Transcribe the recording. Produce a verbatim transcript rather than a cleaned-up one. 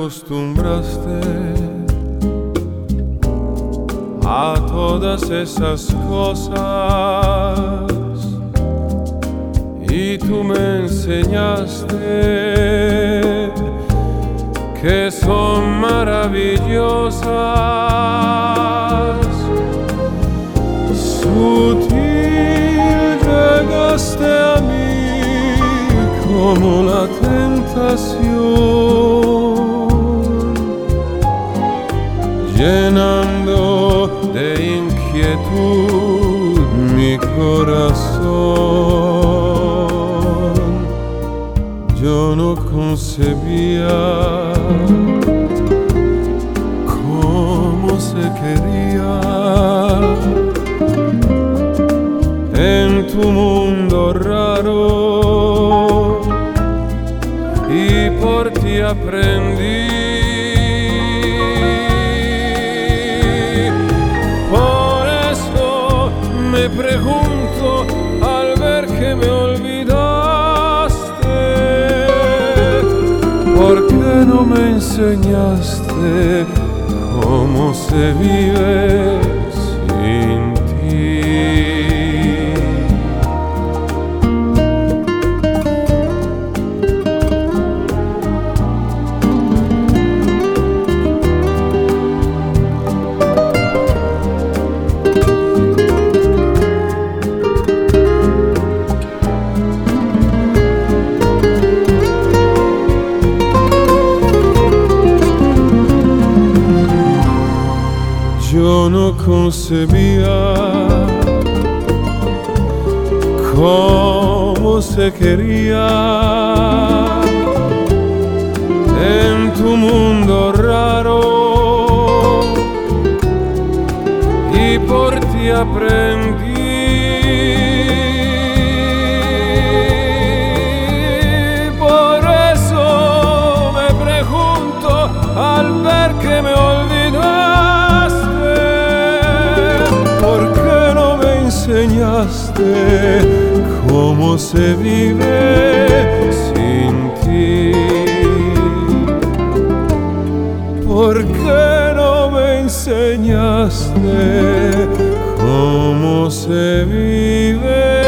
acostumbraste a todas esas cosas y tú me enseñaste que son maravillosas. Sutil llegaste a mí como la tentación, llenando de inquietud mi corazón. Yo no concebía cómo se quería en tu mundo raro, y por ti aprendí. Por eso me pregunto al ver que me olvidaste, ¿por qué no me enseñaste cómo se vive sin ti? Yo no concebía cómo se quería en tu mundo raro, y por ti aprendí. Por eso me pregunto al ver que me olvidaste, enseñaste cómo se vive sin ti. ¿Por qué no me enseñaste cómo se vive?